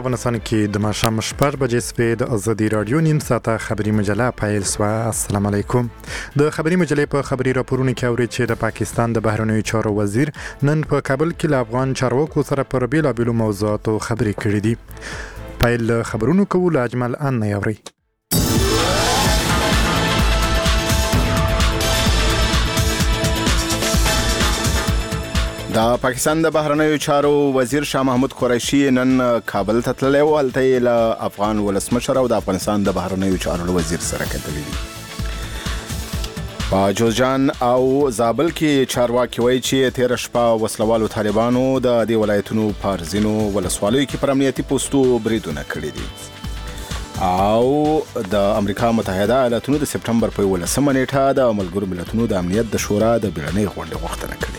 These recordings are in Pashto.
افغانستان کې د ماښام 8 بجې سپې د ازادي رادیو نیم ساعته خبري مجله پیل شوه. السلام علیکم. د خبري مجلې په خبري راپورونو کې اورئ چې د پاکستان د بهرنیو چارو وزیر نن په کابل کې له افغان چارواکو سره پر بیلابیلو موضوعاتو خبرې کړې دي. پیل خبرونو کوو له اجمل ان نه اورئ. د پاکستان د بهرنیو چارو وزیر شاه محمود قریشي نن کابل ته تللی و. هلته یې له افغان ولسمشر او د افغانستان د بهرنیو چارو وزیر سره کتلي دي. په جوزجان او زابل کې چارواکي وایي چې تېره شپه وسلوالو طالبانو د دې ولایتونو په ځینو ولسوالیو کې پر امنیتي پوستو بریدونه کړي دي او د امریکا متحده ایالاتونو د سپټمبر په 11 نیټه د ملګرو ملتونو د امنیت د شورا د بیړنۍ غونډې غوښتنه کړې.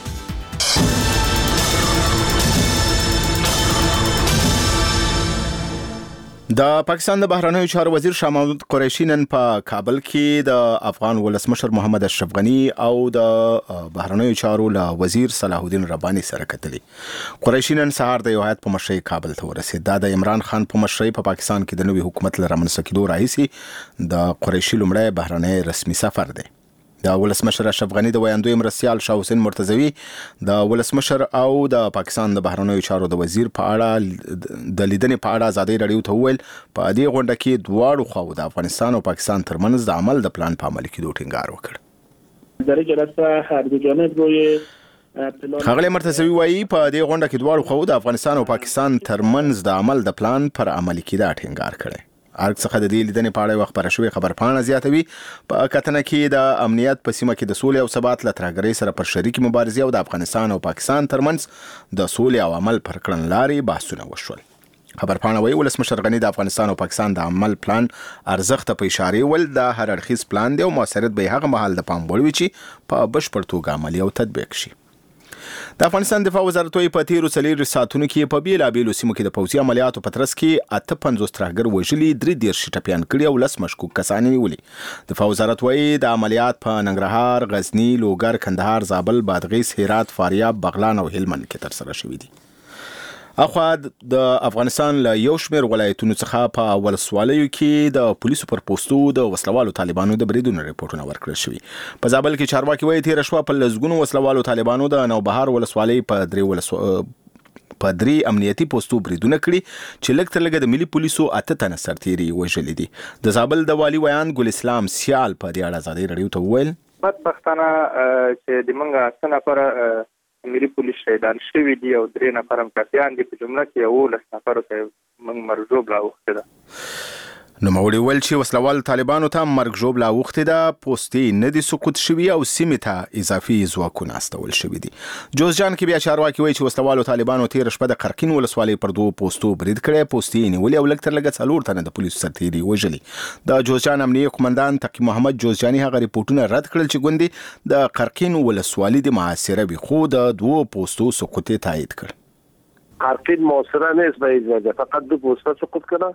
د پاکستان د بهرنیو چارو وزیر شاه محمود قریشي نن په کابل کې د افغان ولسمشر محمد اشرف غني او د بهرنیو چارو له وزیر صلاح الدین رباني سره کتلي. قریشي نن سهار د یو هیات په مشرۍ کابل ته ورسېد. دا د عمران خان په مشرۍ په پاکستان کې د نوي حکومت له رامنځته کېدو راهیسې د قریشي لومړی بهرنی رسمي سفر دی. د ولسمشر اشرف غني د ویاندوی مرستیال شاه حسین مرتضوی د ولسمشر او د پاکستان د بهرنیو چارو د وزیر په اړه د لیدنې په اړه ازادي رادیو ته وویل په دې غونډه کې دواړو خواو د افغانستان او پاکستان ترمنځ د عمل د پلان په عملي کېدو ټینګار وکړ. ښاغلی مرتضوی وایي په دې غونډه کې دواړو خواو د افغانستان او پاکستان ترمنځ د عمل د پلان پر عملي کېدا ټینګار کړی. ارګ څخه د دې لیدنې په اړه وخت پر شوی خبرپاڼه زیاتوي په کتنه کې د امنیت په سیمه کې د سولې او ثبات له ترهګرۍ سره پر شریکي مبارزې او د افغانستان او پاکستان ترمنځ د سولې او عمل پر کړنلارې بحثونه وشول. خبرپاڼه وایي ولسمشر غني د افغانستان او پاکستان د عمل پلان ارزښت په اشاره ول د هر اړخیز پلان دی او موثریت به هغه مهال د پام وړ وي چې په بشپړ توګه عملي او تطبیق شي. د افغانستان دفاع وزارت وايي په تیرو 4 ساعتونو کې په بیلابیلو سیمو کې د پوځي عملیاتو په ترڅ کې 58 ترهګر وژلي، 3 ټپیان کړي او 10 مشکوک کسان نیولي. دفاع وزارت وايي د عملیات په ننګرهار، غزنی، لوګر، کندهار، زابل، بادغیس، هرات، فاریاب، بغلان او هلمند کې ترسره شوي دي. اخوا د افغانستان له یو شمېر ولایتونو څخه په ولسوالیو کې د پولیسو پر پوستو د وسلوالو طالبانو د بریدونو ریپورتونه ورکړل شوي. په زابل کې چارواکي وایي تېره شپه په لسګونو وسلوالو طالبانو د نوبهار ولسوالۍ په 3 امنیتي پوستو بریدونه کړي چې لږ تر لږه د ملي پولیسو 8 تنه سرتیري وژلي دي. د زابل د والي ویان ګل اسلام سیال په دې اړه ازادي رادیو ته وویل بدبختانه چې د موږ 8 نفر ملي پولیس شهیدان شوي دي او 3 نفر هم ټپیان دي. په جمله کې 11 نفرو ته موږ مرجوب راوښتې ده. نوموړي ویل چې وسلوال طالبانو ته مرګ ژوبله اوښتې ده، پوستې نه دي سقوط شوي او سیمې ته اضافي ځواکونه استول شوي دي. جوزجان کې بیا چارواکي وایي چې وسلوالو طالبانو تېره شپه د قرقین ولسوالۍ پر 2 پوستو برید کړی، پوستې یې نیولې او لږ تر لږه 4 تنه د پولیسو سرتیري وژلي. د جوزجان امنیه قومندان تقي محمد جوزجاني هغه ریپورټونه رد کړل چې ګوندې د قرقین ولسوالۍ د محاصره وي، خو د 2 پوستو سقوط یې تایید کړ. قرقین محاصره نیست به ایجاد فقط 2 پوسته سقوط کړه.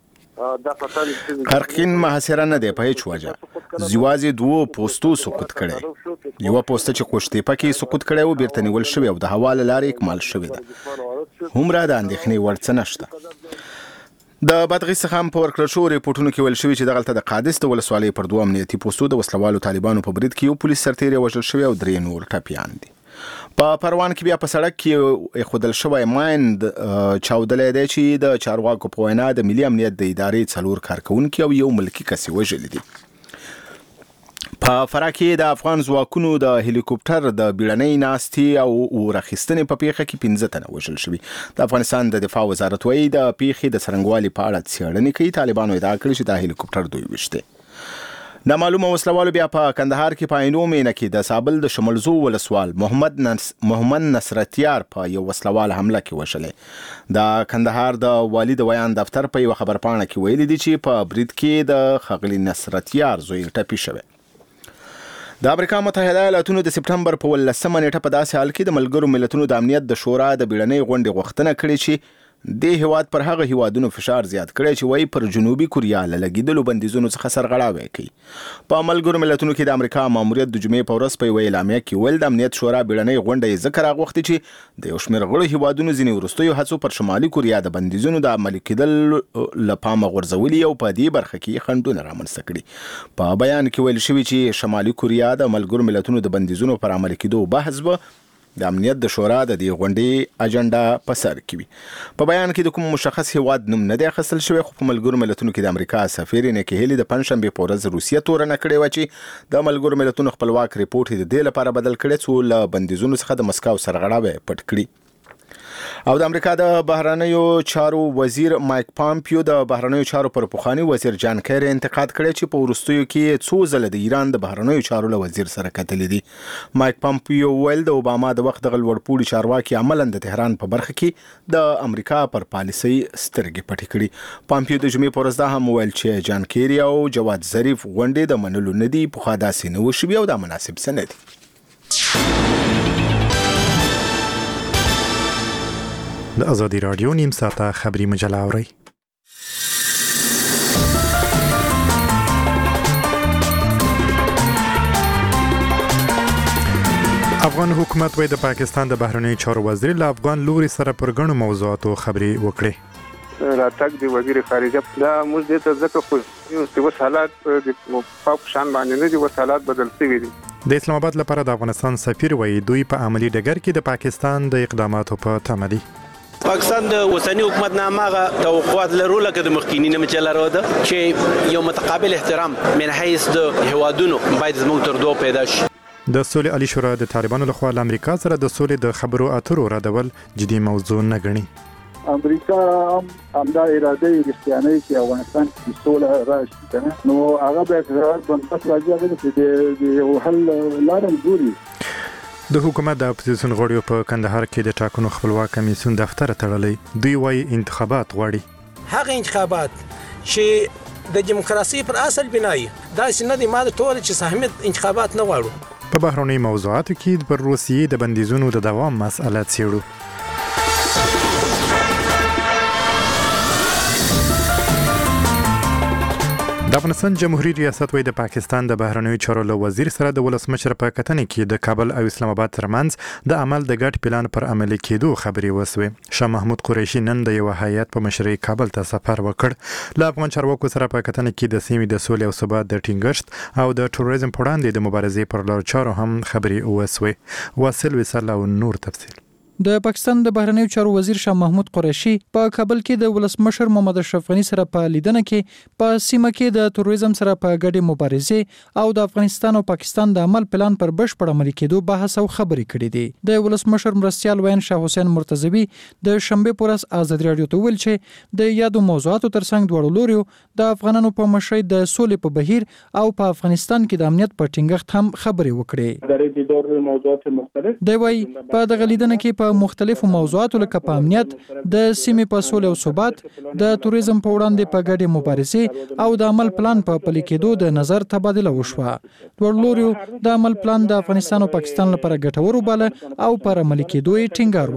قرقین محاصره نه دی په هیڅ وجه، یوازې 2 پوستو سقوط کړي. یو پوسته چې قوشتېپه کې سقوط کړي او بیرته نیول شوی او د هوا له لارې اکمال شوی ده. همره د اندېښنې وړ څه نشته. د بادغیس څخه هم په ورکړل شوو ریپورټونو کې ویل شوي چې دغلته د قادس د ولسوالۍ پر 2 امنیتي پوستو د وسلوالو طالبانو په برید کې یو پولیس سرتیری وژل شوی او 3 نور ټپیان دي. په پروان کې بیا په سړک کې خودل شوی مایند چاودلې دی چې د چارواکو په وینا د ملي امنیت د ادارې 4 کارکونکي او یو ملکی کس وژلي دي. په فراه کې د افغان ځواکونو د هلیکوپټر د بیړنۍ ناستې او ورخیستنې په پیښه کې 15 تنه وژل شوي. د افغانستان د دفاع وزارت وايي د پیښې د څرنګوالي په اړه څېړنې کوي. طالبانو ادعا کړې چې دا هلیکوپټر دوی وشته. نامعلومه وسلوالو بیا په کندهار کې په عینو مینه کې د سابل د شملزو ولسوال محمد نصرتیار په یو وسلوال حمله کې وشلې. د کندهار د والي د ویان دفتر په یو خبرپاڼه کې ویلي دي چې په برید کې د ښاغلي نصرتیار زوی ټپي شوی. د امریکا متحده ایالاتونو د سپټمبر په 11 نیټه په داسې حال کې د ملګرو ملتونو د امنیت د شورا د بیړنۍ غونډې غوښتنه کړې چې د هیواد پر هغه هیوادونو فشار زیات کړی چې وایي پر جنوبي کوریا له لګیدلو بندیزونو څخه سرغړاوی کوي. په ملګرو ملتونو کې د امریکا ماموریت د جمعې په ورځ په یوه اعلامیه کې ویل د امنیت شورا بیړنۍ غونډه یې ذکر راغوښتې چې د یو شمېر غړو هیوادونو ځینې وروستیو هڅو پر شمالي کوریا د بندیزونو د عملي کېدل له پامه غورځولي او په دې برخه کې خنډونه رامنځته کړي. په بیان کې ویل شوي چې شمالي کوریا د ملګرو ملتونو د بندیزونو پر عملي کېدو بحث به د امنیت د شورا د دې غونډې اجنډا په سر کې وي. په بیان کې د کوم مشخص هیواد نوم نه دی اخیستل شوی، خو په ملګرو ملتونو کې د امریکا سفیر نیکی هیلي د پنځشنبې په ورځ روسیه تورنه کړې وه چې د ملګرو ملتونو خپلواک ریپورټ یې د دې لپاره بدل کړی څو له بندیزونو څخه د مسکو سرغړاوی پټ کړي. او د امریکا د بهرنیو چارو وزیر مایک پامپیو د بهرنیو چارو پر پخوانی وزیر جان کیری انتقاد کړی چې په وروستیو کې څو ځله د ایران د بهرنیو چارو له وزیر سره کتلې دي. مایک پامپیو ویل د اوباما د وخت د لوړپوړي چارواکي عملاً د تهران په برخه کې د امریکا پر پالیسۍ سترګې پټې کړي. پامپیو د جمعې په ورځ دا هم ویل چې جان کیری او جواد ظریف غونډې د منلو نه دي، پخوا داسې نه وشوي او دا مناسب څه نه دي. د ازادي راډیو نیم ساعته خبری مجله اورئ. افغان حکومت وایي د پاکستان د بهرنیو چارو وزیر له افغان لوري سره پر ګڼو موضوعاتو خبرې وکړې. راتګ د وزیر خارجه دا موږ دې ته ځکه خو چې حالات د پاک شان باندې نه دي، حالات بدل شوي دي. د اسلام آباد لپاره د افغانستان سفیر وایي دوی په عملی ډګر کې د پاکستان د اقداماتو په تمه دي. پاکستان د اوسنی حکومت نه هغه توقعات لرو لکه د مخکینی نه چې لرو ده چې یو متقابل احترام من حیث د هوادونو باید زموږ تر دوه پیدا شي. د سولې عالی شورا د طالبانو لخوا له امریکا سره د سولې د خبرو اترو ردول جدي موضوع نه ګڼي. امریکا هم دا اراده یې رښتیانه چې افغانستان کې سوله راشي کنه، نو هغه به قرارات بنسټ راځي چې د یو حل لارې ګوري. د حکومت د اپوزیسیون غړیو په کندهار کې د ټاکنو خپلواک کمیسیون دفتر تړلی. دوی وایي انتخابات غواړي، هغه انتخابات چې د دیموکراسي پر اصل بنای دا سند ماده ټول چې سهمیت انتخابات نه غواړو. په بهرنۍ موضوعاتو کې پر روسیې د بندیزونو د دوام مسأله څیړو. د افغانستان جمهوریت ریاست وایي د پاکستان د بهرنیو چارو له وزیر سره د ولسمشر په کتنې کې د کابل او اسلام آباد ترمنځ د عمل د ګډ پلان پر عملي کېدو خبرې وسوې. شاه محمود قریشي نن د یو هیئت په مشرۍ کابل ته سفر وکړ. له افغان چارواکو سره په کتنه کې د سیمې د سولې او ثبات د ټینګښت او د ټوریزم په وړاندې د مبارزې پر لار چارو هم خبرې وسوې. واصل وصل او نور تفصیل. د پاکستان د بهرنیو چارو وزیر شاه محمود قریشي په کابل کې د ولسمشر محمد اشرف غنی سره په لیدنه کې په سیمه کې د تروریزم سره په ګډه مبارزې او د افغانستان او پاکستان د عمل پلان پر بشپړ عملي کېدو بحث او خبرې کړې دي. د ولسمشر مرستیال وین شاه حسین مرتضوی د شنبه پر ورځ آزادي رادیو ته ویل چې د یادو موضوعاتو ترڅنګ دواړو لوريو د افغانانو په مشرۍ د سولې په بهیر او په افغانستان کې د امنیت په ټینګښت هم خبرې وکړې. د دې ډول موضوعات مختلف دی وایي په دغه لیدنه کې په مختلفو موضوعاتو لکه په امنیت، د سیمې په سولې او ثبات، د توریزم په وړاندې په ګډه مبارزې او د عمل پلان په پلي کېدو د نظر تبادله وشوه. دواړو لوريو د عمل پلان د افغانستان او پاکستان لپاره ګټور وباله او پر عملي کېدو یې ټینګار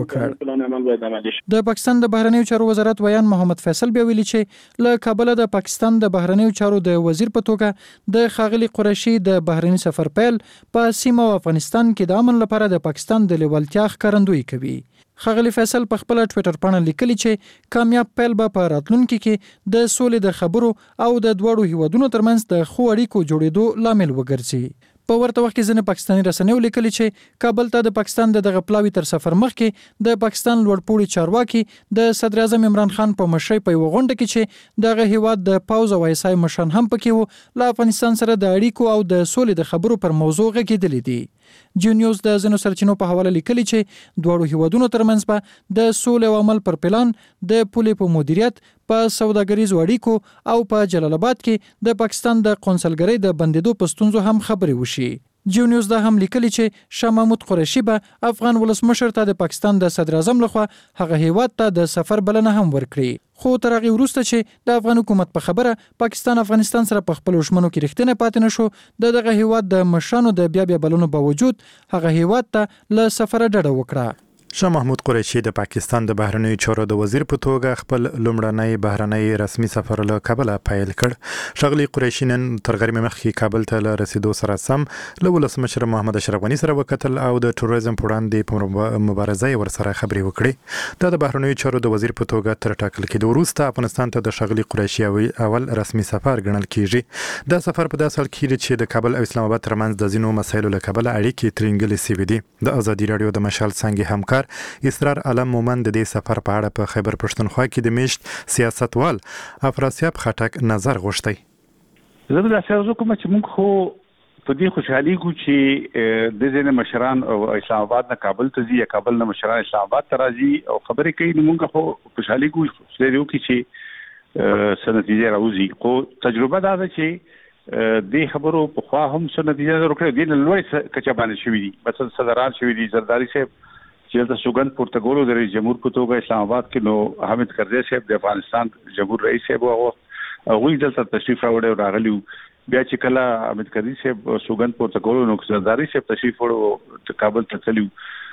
وکړ. د پاکستان د بهرنیو چارو وزارت ویان محمد فیصل بیا ویلي چې له کابل د پاکستان د بهرنیو چارو د وزیر په توګه د ښاغلي قریشي د بهرنی سفر پیل په سیمه او افغانستان کې د امن لپاره د پاکستان د لیوالتیا ښکارندویي کوي. ښاغلي فیصل په خپل ټوئیټر باندې لیکلي چې کامیاب پیل به په راتلونکي کې د سولې د خبرو او د دوړو هیوادونو ترمنځ د خو اړیکو جوړېدو لامل وګرځي. په ورته وخت کې ځینې پاکستاني رسنیو لیکلي چې کابل ته د پاکستان دغه پلاوي تر سفر مخکې د پاکستان لوړپوړي چارواکي د صدر اعظم عمران خان په مشرۍ په یو غونډه کې چې دغه هیواد د پاوز او ایسای مشران هم پکې وو له افغانستان سره د اړیکو او د سولې د خبرو پر موضوع غږېدلې دي. جیو نیوز د ځینو سرچینو په حواله لیکلي چې دواړو هیوادونو ترمنځ به د سولې او عمل پر پلان، د پولې په مدیریت، په سوداګریزو اړیکو او په جلال آباد کې د پاکستان د قونسلګرۍ د بندیدو په ستونزو هم خبرې وشي. جیو نیوز دا هم لیکلي چې شاه محمود قریشي به افغان ولسمشر ته د پاکستان د صدر اعظم لخوا هغه هیواد ته د سفر بلنه هم ورکړي. خو تر هغه وروسته چې د افغان حکومت په خبره پاکستان افغانستان سره په خپل ژمنو کې رښتینه پاتې نشو، دغه هیواد د مشرانو د بیا بلنو باوجود هغه هیواد ته له سفر ډډه وکړه. شاه محمود قریشي د پاکستان د بهرنیو چارو د وزیر په توګه خپل لومړنی بهرنی رسمي سفر له کابل پیل کړ. ښاغلي قریشي نن تر غرمې مخکې کابل ته له رسیدو سره سم له ولسمشر محمد اشرف غني سره وکتل او د ټوریزم په وړاندې په مبارزه ورسره خبرې وکړې. دا د بهرنیو چارو د وزیر په توګه تر ټاکل کېدو وروسته افغانستان ته د ښاغلي قریشي اول رسمي سفر ګڼل کیږي. دا سفر په داسې حال کې چې د کابل او اسلام آباد ترمنځ د ځینو مسایلو له کبله اړیکې ترنګلې سوي دي. د ازادي راډیو د مشال څانګې همکار اسرار علم مومند د دې سفر په اړه په خیبر پښتونخوا کې د میشت سیاستوال افراسیاب خټک نظر غوښتی. زه به دا څه کوم چې موږ خو په دې خوشحالي کو چې د ځینې مشران او اسلام آباد نه کابل ته ځي یا کابل نه مشران اسلام آباد ته راځي او خبرې کوي. موږ خو خوشحالي کو چې سنتیجه راوځي. خو تجربه دا ده چې د خبرو په خوا هم سنتیجه ورکړي دي. لوړ کچه باندې شوې دي. مثلا صدران شوې دي زرداری صاحب چې د سوګند پورتګالو د رئیس جمهور په توګه اسلام آباد کې نو حامد کرزي صاحب د افغانستان جمهور رئیس صاحب او غوښ دلته تشریف راوړی او راغلی. بیا چې کله حامد کرزي صاحب سوګند پورتګالو نو زرداری صاحب تشریف وړو کابل ته تللی.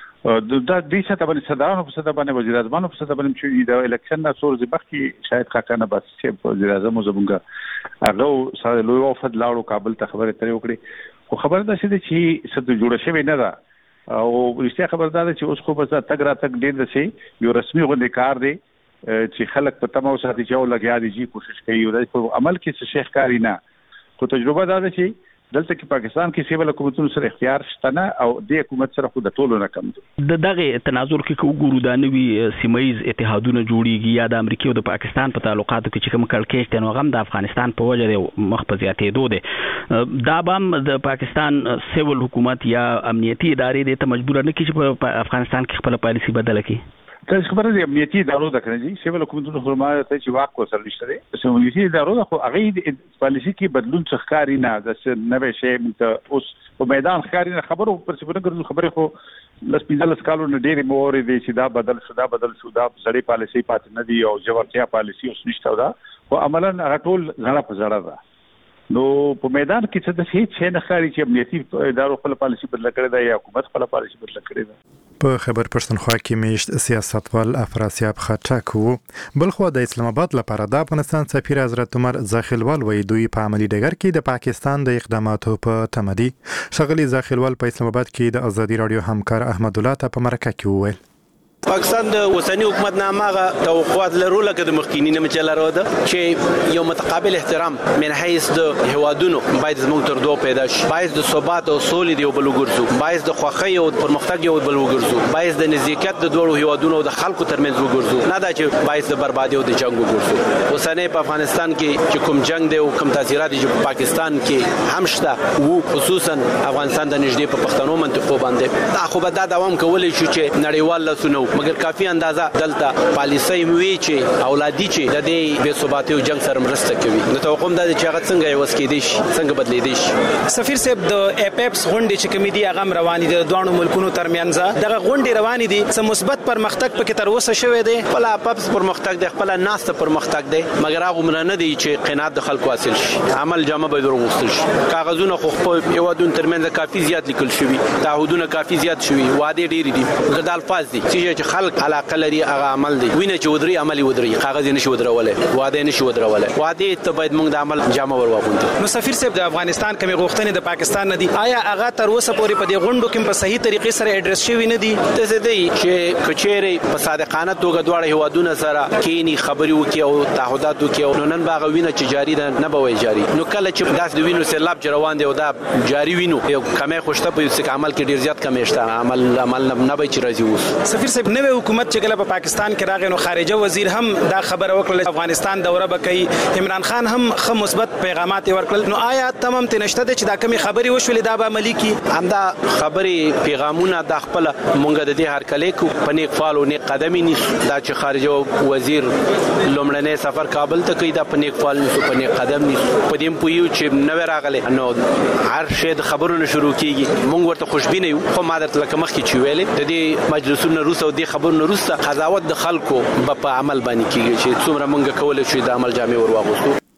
دا د څه باندې صدرانو په څه باندې وزیر اعظم په څه باندې چې د الیکشن نه څور ځبخ کې شاید خاکانه بس چې وزیر اعظم زمونږ هغه سره لوی وفد لاړو کابل ته خبره ترې وکړي. خو خبره ده چې څه د جوړ شوی نه ده او رښتیا خبردار چې اوس خو بس تګ را تګ ډیر دسي یو رسمي غونډه کار دی چې خلک په تمو ساتي چې لګیا دي کوشش کوي او د عمل کې څه شیخ کاری نه. خو تجربه دا ده چې دلته کې پاکستان کې سیول حکومتونو سره اختیار شته نه او د حکومت سره خو د ټولو نه کم دي. د دغه تناظر کې وګورو دا نوي سیمایز اتحادونه جوړیږي یا د امریکا او د پاکستان په تعلقاتو کې چې کوم کړکېچ دی نو هغه د افغانستان په وجه د مخ په زیاتېدو دی. دا به د پاکستان سیول حکومت یا امنیتي ادارې د ته مجبور نه کړي چې په افغانستان کې خپل پالیسي بدله کړي. تاسو خبره دي امنیتي ادارو د کنه سیول حکومتونو خرمایه ته چې واک وسر نشته دي. امنیتي ادارو خو هغه پالیسي کې بدلون څه ښکاری نه د نوې شی ته اوس په میدان ښکاری نه خبرو پر څه ګرځو. خبره خو لس 15 کالو نه ډېری مورې دي چې دا بدل شو دا سړی پالیسي پاتې نه دی او جوړتیا پالیسي اوس نشته دا خو عملاً هغه ټول زړه په زړه ده. نو په میدان کې څه د هیڅ شي نه ښکاري چې امنیتي ادارو خپل پالیسي بدل کړې ده یا حکومت خپل پالیسي بدل کړې ده. په خیبر پښتونخوا کې میشت سیاستوال افراسیاب خټک وو. بلخو د اسلام آباد لپاره د افغانستان سفیر حضرت عمر زاخیلوال وایي دوی په عملی ډګر کې د پاکستان د اقداماتو په تمه دي. ښاغلي زاخیلوال په اسلام آباد کې د ازادي راډیو همکار احمد الله ته په مرکه کې وویل پاکستان د اوسنی حکومت نامه توقعات لرو لکه د مخکینی نه چلارو ده چې یو متقابل احترام من حیث د هوادونو باید زموږ تر دوه پیدا شي. باید د ثبات او سولې دی بل وګرځو. باید د خوخی او پرمختګ یو بل وګرځو. باید د نزدېکت د دوه هوادونو او د خلکو ترمنځ وګرځو. نه دا چې باید د بربادي او د جنگ وګرځو. اوسنی په افغانستان کې چې کوم جنگ دی او کوم تاثیرات دي په پاکستان کې هم شته وو خصوصا افغانستان د نږدې په پښتنو منطقو باندې دا خو به دا دوام کولی شي چې نړیوال لسونو مګر کافي اندازه دلته پالیسي موي چې اولادي چې د دې بے ثباتي او جنگ سره مرسته کوي. نو توقع ده چې هغه څنګه یو وسکې دي څنګه بدلې دي. سفیر صاحب د اپیپس غونډې چې کمی دي هغه روانې دي د دوه ملکونو ترمنځ دغه غونډې روانې دي څه مثبت پرمختګ پکې تر اوسه شوی دی. خپل اپیپس پرمختګ دی خپل ناسته پرمختګ دی مګر هغه مر نه دی چې قناعت د خلکو حاصل شي. عمل جامه به وروغستل شي. کاغذونه خو په یو دون ترمنځ کافي زیات لیکل شوی. تعهدونه کافي زیات شوی. وعده ډېری دي. مګر د الفاظ دي چې خلک علاقه لري هغه عمل دی. وینه چې ودري عملي ودري کاغذ نشي ودرولای وعده نشي ودرولای. وعده ته باید موږ د عمل جامه ورواغوندو. نو سفیر صاحب د افغانستان کومې غوښتنې د پاکستان نه دي آیا هغه تر اوسه پورې په دې غونډو کې په صحیح طریقې سره اډرس شوی نه دي؟ څه دی چې کچېره په صادقانه توګه دواړه هوادونه سره کینی خبري وکي او تعهدات وکي او نن باغ وینه چې جاری ده نه به وي جاری. نو کله چې داس د وینو سیلاب روان دی او دا جاری وینو یو کمه خوشته په یو عمل کې ډیر زیات کمېشته عمل نه به چې راځي. اوس سفیر صاحب نوې حکومت چې کله په پاکستان کې راغی نو خارجه وزیر هم دا خبره وکړه افغانستان دوره بکې. عمران خان هم خه مثبت پیغامات ورکړل. نو آیا تمام تنشته چې دا کمی خبري وشولې دا به عملي کی؟ همدا خبري پیغامونه د خپل مونږ د دې هر کله کو پنیک فالو نه قدمي نشو. دا چې خارجه وزیر لومړنی سفر کابل ته کوي دا پنیک فال نشو پنیک قدم نشو. په دې پویو چې نو راغله نو هر شی د خبرونو شروع کیږي. مونږ ورته خوشبینه یو خو مادر لکه مخ کې چویلې د دې مجلسونو روسو د خبرونو روسه قضاوت د خلکو په عمل باندې کیږي چې څومره مونږ کولای شو د عمل جامع ورواغوستو.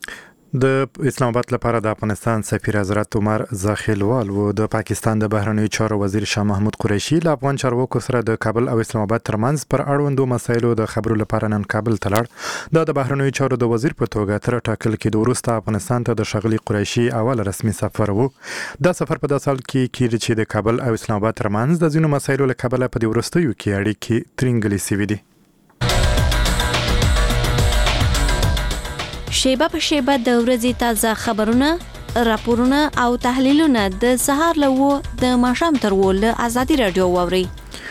د اسلام آباد لپاره د افغانستان سفیر حضرت عمر زاخیلوال و د پاکستان د بهرنیو چارو وزیر شاه محمود قریشي له افغان چارواکو سره د کابل او اسلام آباد ترمنځ پر اړوندو مسایلو د خبرو لپاره نن کابل ته لاړ. د بهرنیو چارو د وزیر په توګه تر ټاکل کېدو وروسته افغانستان ته د ښاغلي قریشي اول رسمي سفر و. دا سفر په داسې حال کې کېږي چې د کابل او اسلام آباد ترمنځ د ځینو مسایلو له کبله په دې وروستیو کې اړیکې ترینګلې شوې دي. شیبه په شیبه د ورځې تازه خبرونه، راپورونه او تحلیلونه د سهار له د ماښام تر له ازادي رادیو واوري.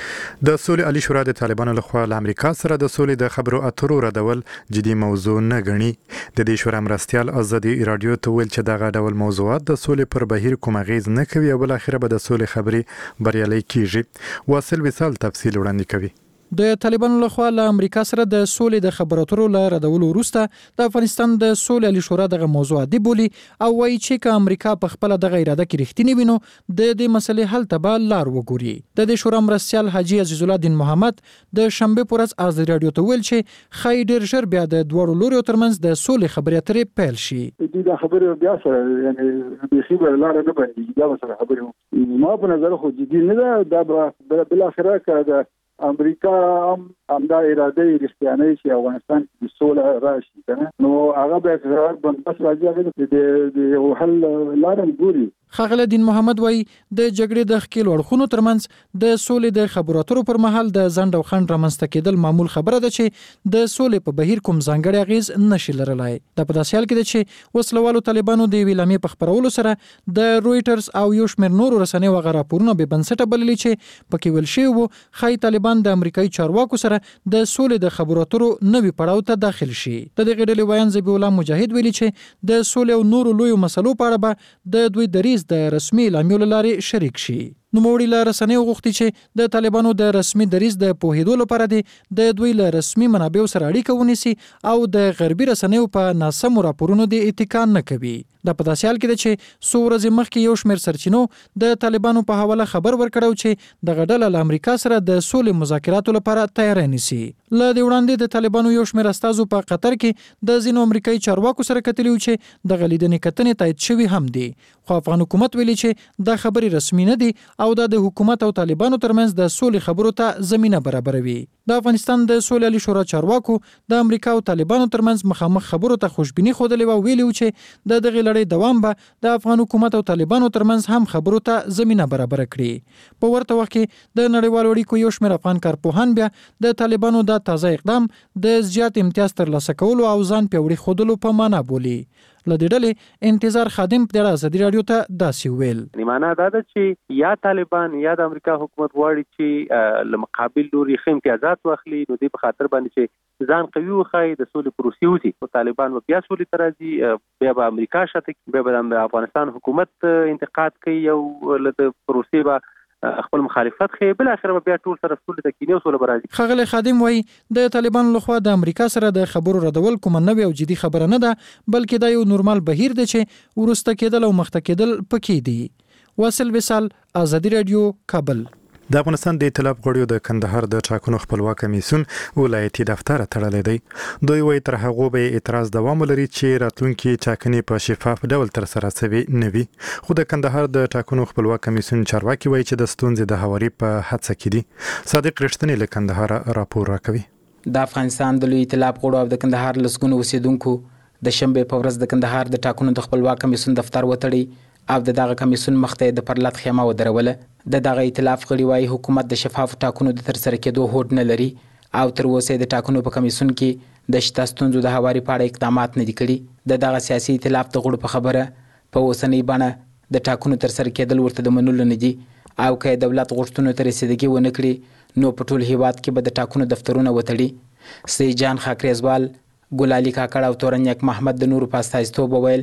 د سولې عالی شورا د طالبانو لخوا له امریکا سره د سولې د خبرو اترو ردول جدي موضوع نه ګڼي. د دې شورا مرستیال ازادي رادیو ته ویل چې دغه ډول موضوعات د سولې پر بهیر کوم اغیز نه کوي او بل اخر به د سولې خبرې بریالي کیږي. واصل وصال تفصیل وړاندې کوي. د طالبانو لخوا له امریکا سره د سولې د خبراتو له ردولو وروسته د افغانستان د سولې عالی شورا دغه موضوع دی بولی او وایي چې که امریکا په خپل دغه اراده کې رښتینی وینو د دې مسلې حل ته به لار وګوري. د دې شورا مرستیال حاجی عزیز الله دین محمد د شنبه پر ورځ ازادي رادیو ته ویل چې خیر ډیر ژر بیا د دوړو لوري ترمنځ د سولې خبرې اترې پیل شي. دا خبره بیا سره یعنی د خبر لار نه باندې دا سره خبره ما په نظر خو جدي نه ده. دا بل اخره کړه امریکا هم دا اراده رښتیانه چې افغانستان کې سوله راشي کنه نو هغه به قرار بندبس راځي هغه د یو حل لارم ګوري. ښاغلی دین محمد وایي د جګړې د ښکیلو اړخونو ترمنځ د سولې د خبرو اترو پر مهال د ځنډ او خنډ رامنځته کېدل معمول خبره ده چې د سولې په بهیر کوم ځانګړی اغیز نشي لرلای. دا په داسې حال کې ده چې وسلوالو طالبانو د ویلامې په خپرولو سره د رویټرز او یو شمېر نورو رسنیو هغه راپورونه بې بنسټه بللي چې پکې ویل شوي وو ښایي طالبان د امریکایي چارواکو سره د سولې د خبرو اترو نوي پړاو ته داخل شي. د دغې ډلې ویان ذبیح الله مجاهد ویلي چې د سولې او نورو لویو مسلو په اړه به د دوی دریځ د رسمي اعلامیو له لارې شریک شي. نوموړي له رسنیو غوښتي چې د طالبانو د رسمي دریځ د پوهېدو لپاره د دوی له رسمي منابعو سره اړیکه ونیسي او د غربي رسنیو په ناسمو راپورونو د اتکا نه کوي. دا په داسې حال کې ده چې څو ورځې مخکې یو شمېر سرچینو د طالبانو په حواله خبر ورکړی چې دغه ډله له امریکا سره د سولې مذاکراتو لپاره تیاری نیسي. له دې وړاندې د طالبانو یو شمېر استازو په قطر کې د ځینو امریکایي چارواکو سره کتلي وو چې دغه لیدنې کتنې تایید شوي هم دي. خو افغان حکومت ویلي چې دا خبرې رسمي نه دي او دا د حکومت او طالبانو ترمنځ د سولې خبرو ته زمينه برابروي. د افغانستان د سولې عالی شورا چارواکو د امریکا او طالبانو ترمنځ مخامخ خبرو ته خوشبیني ښودلې او ویلي چې د دغه لړۍ دوام به د افغان حکومت او طالبانو ترمنځ هم خبرو ته زمينه برابر کړي. په ورته وخت کې د نړیوالو اړیکو یو شمېر افغان کارپوهان بیا د طالبانو د تازه اقدام د زیات امتیاز ترلاسه کولو او ځان پیوړي ښودلو په معنا بولي. لدې ډلې انتظار خادم په ډېر ازادي رادیو ته داسې ویل معنا دا ده چې یا طالبان یا د امریکا حکومت غواړي چې له مقابل لوري ښه امتیازات واخلي نو دې په خاطر باندې چې ځان قوي وښایي د سولې پروسې وځي او طالبان بیا سولې ته راځي بیا به امریکا شاته بیا به د افغانستان حکومت انتقاد کوي او له پروسې به خپل مخالفت خې بل اخر بیا ټول سره سولې ته کینې او سولې برازي. ښاغلی خادم وایي د طالبانو لخوا د امریکا سره د خبرو ردول کومه نوې او جدي خبره نه ده بلکې دا یو نورمال بهیر دی چې ورسته کېدل او مخته کېدل پکې دي. واصل وصال ازادي رادیو کابل. د افغانستان د ائتلاف غړیو د کندهار د ټاکنو خپلواک کمیسیون ولایتي دفتر تړلی دی. دوی وایي تر هغو به اعتراض دوام ولري چې راتلونکي ټاکنې په شفاف ډول ترسره شوي نه وي. خو د کندهار د ټاکنو خپلواک کمیسیون چارواکي وایي چې د ستونزې د هواري په هڅه کې دي. صادق رښتینی له کندهار راپور راکوي. د افغانستان د لوی ائتلاف غړو او د کندهار لسګونو اوسیدونکو د شنبه په ورځ د کندهار د ټاکنو د خپلواک کمیسیون دفتر وتړي او د دغه کمیسیون مخته د پرلط خیمه ودروله. د دغه ائتلاف غړي وايي حکومت د شفاف ټاکنو د ترسره کېدو هوډ نه لري او تر اوسه د ټاکنو په کمیسیون کې د شته ستونزو د هواري په اړه اقدامات نه دي کړي. د دغه سیاسي ائتلاف د غړو په خبره په اوسنۍ بڼه د ټاکنو ترسره کېدل ورته د منلو نه دي او که دولت غوښتنو ته رسیدګي ونه کړي نو په ټول هیواد کې به د ټاکنو دفترونه وتړي. سید جان خاکریزوال، ګلالي کاکړ او تورنیک محمد د نورو په استازیتوب وویل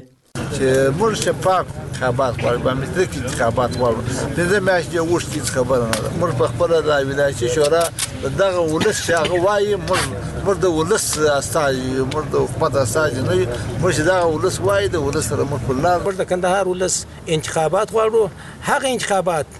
چې موږ شفاف انتخابات غواړو په امریکا کې انتخابات غواړو. پنځه میاشتې وروسته خبره نه ده. موږ په خپله د ولایتي شورا دغه ولس چې هغه وایي موږ د ولس استازي موږ د حکومت استازي نه یو. موږ چې دغه ولس وایي د ولس سره موږ په لار موږ د کندهار ولس انتخابات غواړو. هغه انتخابات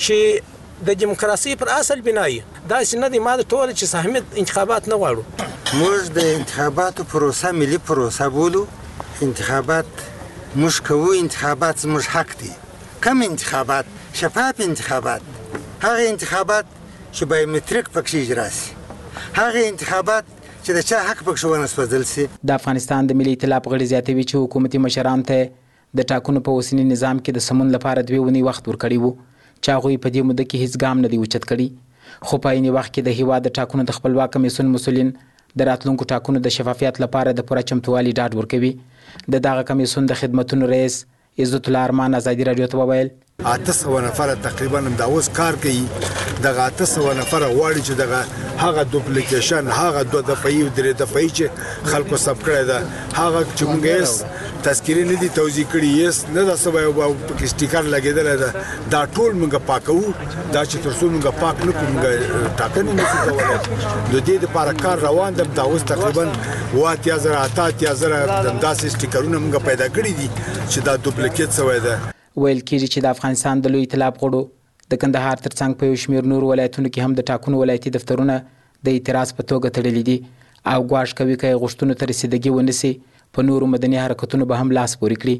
چې د دیموکراسي پر اصل بنایي داسې نه دي ما د ټول چې سهمیت انتخابات نه غواړو. موږ د انتخاباتو پروسه ملي پروسه بولو انتخابات موږ کوو، انتخابات زموږ حق دي. کم انتخابات؟ شفاف انتخابات. هغه انتخابات چې بایومتریک پکې اجرا شي، هغه انتخابات چې د چا حق پکې ونه سپارل شي. د افغانستان د ملي ائتلاف غړي زیاتوي چې حکومتي مشرانو ته د ټاکنو په اوسني نظام کې د سمون لپاره 2 ونې وخت ورکړی وو چې هغوی په دې موده کې هیڅ ګام نه دی اوچت کړی. خو په عین وخت کې د هیواد د ټاکنو د خپلواک کمیسیون مسؤلین د راتلونکو ټاکنو د شفافیت لپاره د پوره چمتووالي ډاډ ورکوي. د دغه کمیسیون د خدمتونو رئیس عزت الله ارمان ازادي راډیو ته وویل 800 نفر تقریبا د اوس کار کوي. دغه 800 نفر غواړي چې دغه هغه دوپلیکیشن، هغه 2 دفعې او 3 دفعې چې خلکو سب کړی ده، هغه چې موږ یې تذکیرې نه دي توزیع کړي، یې نه د سبا یو پکې سټیکر لګېدل ده. دا ټول موږ پاکو. دا چې تر څو موږ پاک نه کوو موږ ټاکنې نه کوو. د دې لپاره کار روان ده. دا اوس تقریبا 8000 داسې سټیکرونه موږ پیدا کړي دي چې دا دوپلیکیټ شوی ده. ویل کېږي چې د افغانستان د لوی ائتلاف غړو د کندهار ترڅنګ په یو شمېر نورو ولایتونو کې هم د ټاکنو ولایتي دفترونه د اعتراض په توګه تړلي دي او ګواښ کوي که غوښتنو ته رسیدګي ونه سي په نورو مدني حرکتونو به هم لاس پورې کړي.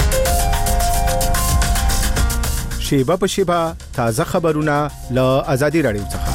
شیبه په شیبه تازه خبرونه له آزادي راډیو څخه.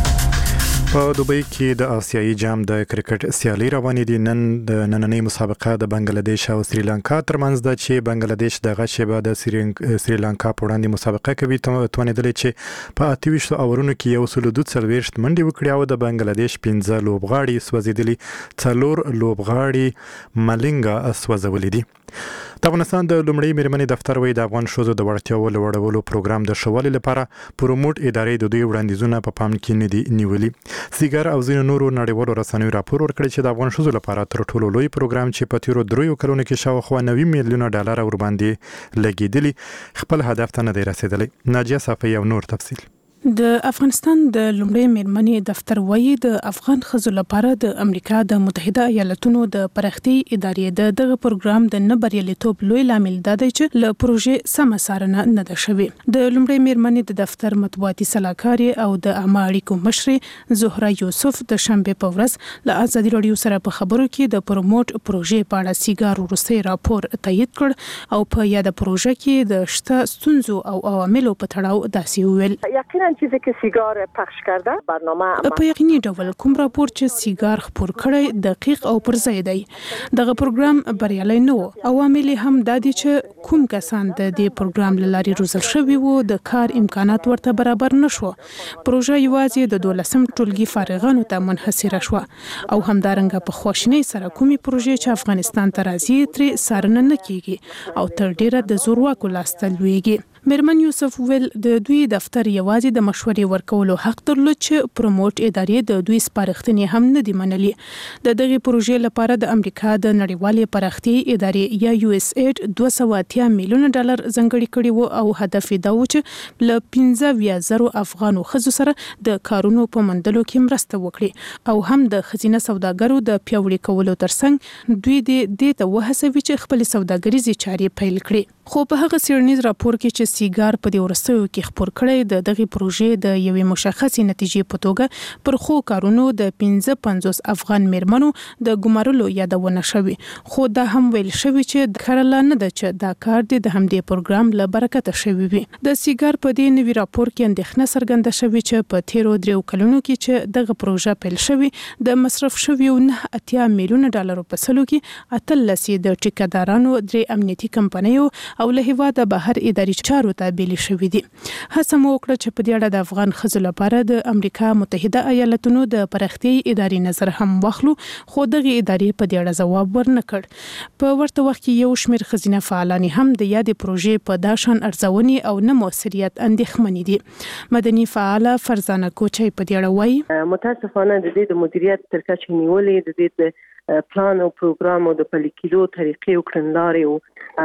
په دوبۍ کې د آسیایي جام د کرکټ سیالي روانې دي. نن د نننۍ مسابقه د بنگلاديش او سریلانکا ترمنځ ده چې بنگلاديش دغه شیبه د سریلانکا په وړاندې مسابقه کوي. توانیدلې چې په 28 اورونو کې 142 منډې وکړي او د بنگلاديش 15 لوبغاړي سوځېدلي، 4 لوبغاړي ملنګا سوځولي دي. د افغانستان د لومړی میرمنې دفتر وایي د افغان ښځو د وړتیاو لوړولو پروګرام د ښه والي لپاره پروموټ ادارې د دوی وړاندیزونه په پام کې نه دي نیولي. سیګار او ځینو نورو نړیوالو رسنیو راپور ورکړی چې د افغان ښځو لپاره تر ټولو لوی پروګرام چې په تیرو 3 کلونو کې شاوخوا 90 میلیونه ډالر ورباندې لګیدلي خپل هدف ته نه دی رسیدلی. ناجیه صافی او نور تفصیل. د افغانستان د لومړی میرمنې دفتر وایي د افغان ښځو لپاره د امریکا د متحده ایالاتونو د پرختي ادارې دغه پروګرام د نه بریالیتوب لوی لامل دی چې له پروژې سم څارنه نه ده شوې. د لومړی میرمنې د دفتر مطبوعاتي سلاکار او د عامه اړیکو مشر زهرا یوسف د شنبه په ورځ له آزادي راډیو سره په خبرو کې د پروموټ پروژې په اړه سیګار وروستي راپور تایید کړ او په یاد پروژه کې د شته ستونزو او عواملو په تړاو داسې ویل. چیزی که سیگار پخش کرده برنامه په یقیني ډول کوم راپور چې سیګار خپور کړی دقیق او پر ځای دی. دغه پروګرام بریالي نه و. عوامل هم د دې چې کوم کسان د دې پروګرام لاري روزل شوی وو د کار امکانات ورته برابر نشو. پروژه یوازې د 12 ټولګي فارغانو ته منحصره شو او همدارنګه په خواشنۍ سره کومي پروژې چې افغانستان ته راځي ترې څارنه نه کیږي او تر ډیره د زورواکو لاس ته لویږي. میرمن یوسف ویل د دوی دفتر یوازې د مشورې ورکولو حق درلود چې پروموټ ادارې د دوی سپارښتنې هم نه دي منلي. د دغه پروژې لپاره د امریکا د نړیوالې پرختي ادارې یا USAID 280 میلیونه ډالر ځانګړي کړي وو او هدف یې دا و چې له 15,000 افغانو ښځو سره د کارونو په موندلو کې مرسته وکړي او هم د ښځینه سوداګرو د پیاوړي کولو ترڅنګ دوی دې ته وهڅوي چې خپل سوداګریزي چارې پیل کړي. خو په هغه څېړنیز راپور کې چې سیګار په دې ورستیو کې خپور کړی د دغه پروژې د یوې مشخصې نتیجې په توګه پر خو کارونو د 55 افغان میرمنو د ګمارلو یادونه شوې. خو دا هم ویل شوی چې خړل نه ده چې دا کار د همدې پروګرام له برکته شوی وي. د سیګار په دې نوي راپور کې اندېښنه څرګنده شوې چې په تیرو 3 کلونو کې چې دغه پروژه پیل شوی د مصرف شوی 9 میلیونه ډالر په سلو کې 13 د ټیکدارانو 3 امنیتي کمپنیو او له هیواده بهر اداري چارو ته بیل شوې دي. هڅه مو وکړه چې په دې اړه د افغان ښځو لپاره د امریکا متحده ایالاتونو د پرختي ادارې نظر هم واخلو خو دغه ادارې په دې اړه ځواب ورنه کړ. په ورته وخت کې یو شمېر ښځینه فعالان هم د یادې پروژې په داشان ارزونې او نه موثریت اندېښمنې دي. مدني فعاله فرزانه کوچي په دې اړه وایي متاسفانه د دې د مدیریت تر کچې نیولې د دې پلان او پروګرام او د پلي کېدو طریقې او کړنلارې او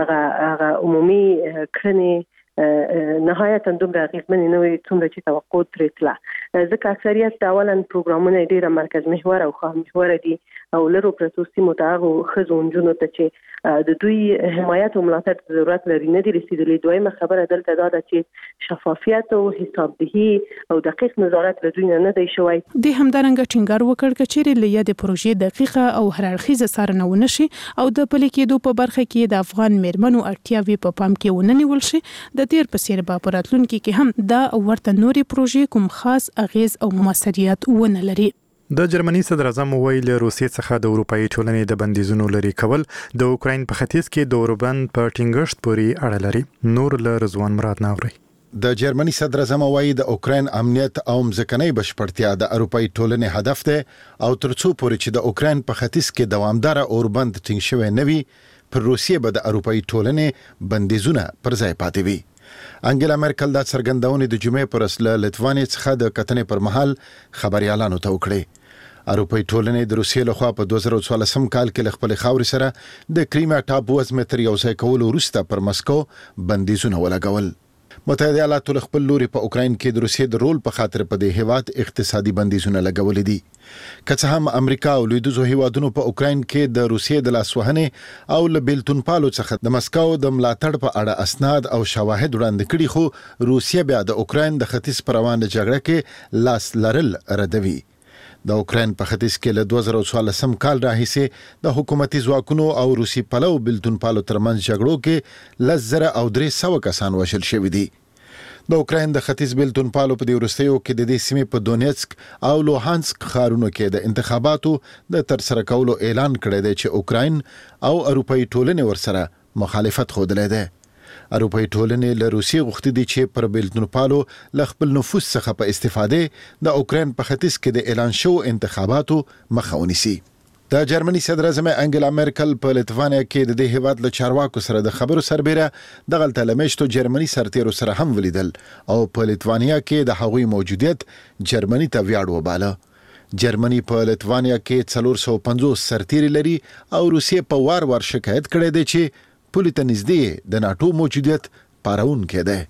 هغه عمومي کړنې نهایتا دومره اغیزمنې نه وي څومره چې توقع ترې تله. ځکه اکثریت اولا پروګرامونه ډیره مرکز محور او خام محور دي او لرو پروتو سیمو ته خزونجونو ته چې د دوی حمایت او ملاتړ ضرورت لري نه دي رسیدلې. دویمه خبره دلته دا ده چې شفافیت او حسابدهي او دقیق نظارت له دوی نه دی شوی. د همدارنګه ټینګار وکړ کچېرې لیا د پروژې دقیقه او هررخیزه څارنه ونشي او د پلي کېدو په برخه کې د افغان میرمنو اړتیاوې په پام کې ونه نیول شي د تیر په څیر به په راتلونکي کې هم دا ورته نوري پروژې کوم خاص اغیز او موثریت ونه لري. د جرمني صدر اعظم ویل روسیې څخه د اروپאי ټولنې د بندیزونو لري کول د اوکراین په ختیځ کې د اوربند په ټینګښت پورې اړه لري. نور له رضوان مراد ناوري. د جرمني صدر اعظم وایي د اوکراین امنیت او مځکنۍ بشپړتیا د اروپאי ټولنې هدف دی او ترڅو پورې چې د اوکراین په ختیځ کې دوامدار اوربند ټینګ شوی نه وي پر روسیې به د اروپאי ټولنې بندیزونه پر ځای پاتې وي. انګلا مرکل دا څرګندونې د جمعې پر اصل لټوانې څخه د کتنې پر مهال خبريالانو ته وکړي. اروپאי ټولنې د روسیې لخوا په 2014 کال کې خپل خاورې سره د کریمیا ټاپو ازمتر یو ځای کول وروسته پر مسکو بندیزونه ولګول. متحده ایالاتو خپل لوري په اوکراین کې د روسیې د رول په خاطر په دې هیواد اقتصادي بندیزونه لګولې دي. که څه هم امریکا او لویدیځو هیوادونو په اوکراین کې د روسیې د لاسوهنې او له بیلتون پالو څخه د مسکو د ملاتړ په اړه اسناد او شواهد وړاندې کړي خو روسیې بیا د اوکراین د ختیځ پر روانه جګړه کې لاس لرل ردوي. د اوکراین په ختیځ کې له 2014 کال راهیسې د حکومتي ځواکونو او روسي پلو بیلتون پالو ترمنځ جګړو کې 1,300 کسان وژل شوي دي. د اوکراین د ختیځ بیلتون پالو په دې وروستیو کې د دې سیمې په دونیتسک او لوهانسک ښارونو کې د انتخاباتو د ترسره کولو اعلان کړی دی چې اوکراین او اروپאי ټولنې ورسره مخالفت ښودلی دی. اروپאי ټولنې له روسیې غوښتي دي چې پر بیلتون پالو له خپل نفوذ څخه په استفاده د اوکراین په ختیځ کې د اعلان شو انتخاباتو مخه ونیسي. د جرمني صدر اعظم انګلا مرکل په لټوانیا کې د دې هیواد له چارواکو سره د خبرو سربېره د غلطه لمشتو جرمني سرتیرو سره هم ولیدل او په لټوانیا کې د هغوی موجودیت جرمني ته ویاړ وباله. جرمني په لټوانیا کې 450 سرتیري لري او روسیې په وار شکایت کړی دی چې پولیس نږدې د ناتو موجودیت پارونکی دی.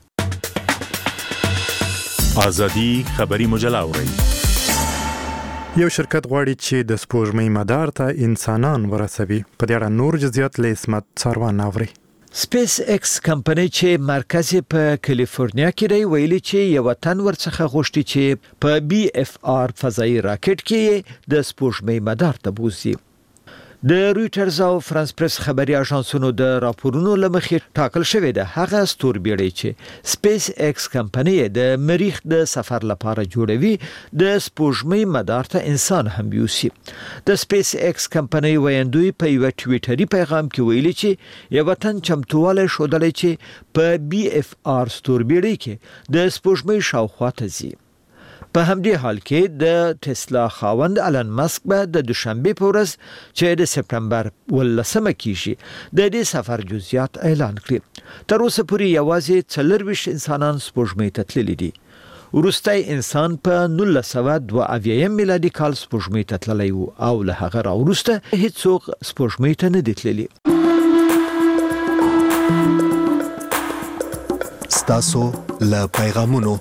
ازادي خبري مجله اوري. یو شرکت غواړي چې د سپوږمۍ مدار ته انسانان ورسوي. په دې اړه نور جزئیات له اسمت څاروان اوري. سپیس ایکس کمپنۍ چې مرکز په کالیفورنیا کې دی ویلي چې یو تن ورڅخه غوښتي چې په بي اف آر فضایي راکټ کې د سپوږمۍ مدار ته بوزي. د رويټرز او فرانس پریس خبري اژانسونو د راپورونو لمخې ټاکل شوې ده هغه ستوربېړۍ چې سپیس ایکس کمپنۍ د مریخ د سفر لپاره جوړوي د سپوږمۍ مدار ته انسان هم یوسي. د سپیس ایکس کمپنۍ ویاندوی په یو ټویټري پیغام کې ویلي چې یو وطن چمتواله شودلې چې په بي اف آر ستوربېړۍ کې د سپوږمۍ شاوخوا ته ځي. په همدې حال کې د ټسلا خاوند الان ماسک به د دوشنبه په ورځ چې د سپتمبر 18 کېږي د دې سفر جزئیات اعلان کړي. تر اوسه پورې یوازې 24 انسانان سپوږمۍ ته تللي دي. وروستی انسان په 1902 میلادي کال سپوږمۍ ته تللی و او له هغه راوروسته هیڅوک سپوږمۍ ته نه دي تللي. ستاسو له پیغامونو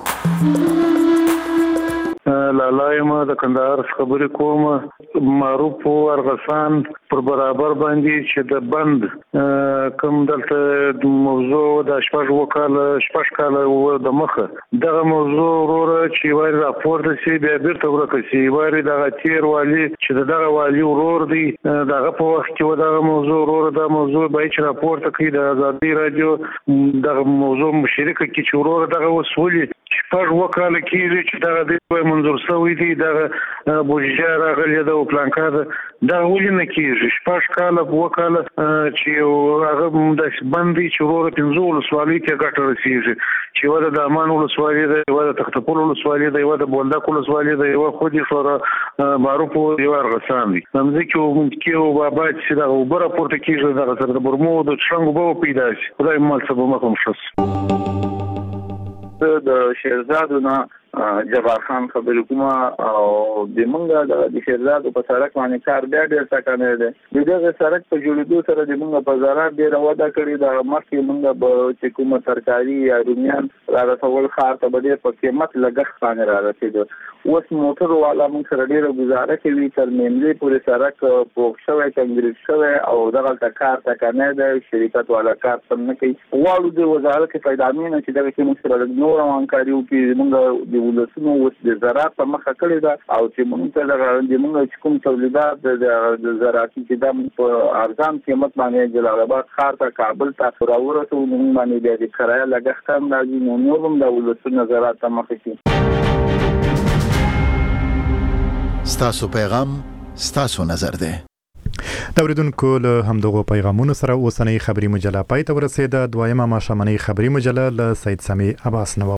لاله ما د کندهار خبرې کوم. معروف ارغسان پر برابر باندې چې د بند کوم دلته موضوع د شپږ کال د مخه دغه موضوع وروره چې وایي راپور د سی بیا بیرته ورکه سی وایي دغه تیر والی چې دغه والی ورور دی دغه په وخت کې دغه موضوع وروره د موضوع به چې راپور تکي د ازادي رادیو دغه موضوع مشرکه کې چې وروره دغه وسولي شپږ وکاله کېږي چې دغه د منظور شوی دی دغه بوجیا راغلی د پلانکا دا ولې نه کېږي. شپږ کاله وکاله چې هغه د باندې چې ورور 15 سوالي ته ګټه رسیږي چې ودا د امان ولسوالۍ دی ودا تختپور ولسوالۍ دی ودا بولدک ولسوالۍ دی او خو دې سره معروف دی ورغسان دي همزه کې بابا چې دا وبره پورته کېږي دا سره د برمو د څنګه به پیدا شي خدای مال سبا مخم شس د شهزادو نه جبار خان خبرې کوم او د مونږه د شهرزاد په سړک باندې کار ډېر ټاکنه ده د دې سړک په جوړېدو سره د مونږه په زراعت ډېر وده کړې ده مخکې مونږه به چې کوم سرکاري یا رومیان را رسول خار ته به ډېر په قیمت لګښت باندې را رسېده اوس موټر والا مونږ سره ډېره گزاره کوي تر میملې پورې سړک پوښ شوی کنګریټ شوی او دغه کار ټاکنه ده شرکت والا کار سم نه کوي واړو د وزارت پیدامینه چې دغه کې مونږ سره نور همکاري وکړي مونږ د ولسونو اوس د زراعت په مخه کړی دا او چې مونږ ته د مونږ کوم تولیدات د زراعتي چې د ارزان قیمت باندې جلال آباد ښار ته کابل ته راورسو مونږ باندې د کرایه لګښت هم راځي نور هم د ولسونو زراعت په مخه کې ستاسو پیغام ستاسو نظر ده. د اوریدونکو له همدغو پیغامونو سره اوسنۍ خبري مجله پای ته ورسېده. دویمه ماښامنۍ خبري مجله له سید سامي عباس نو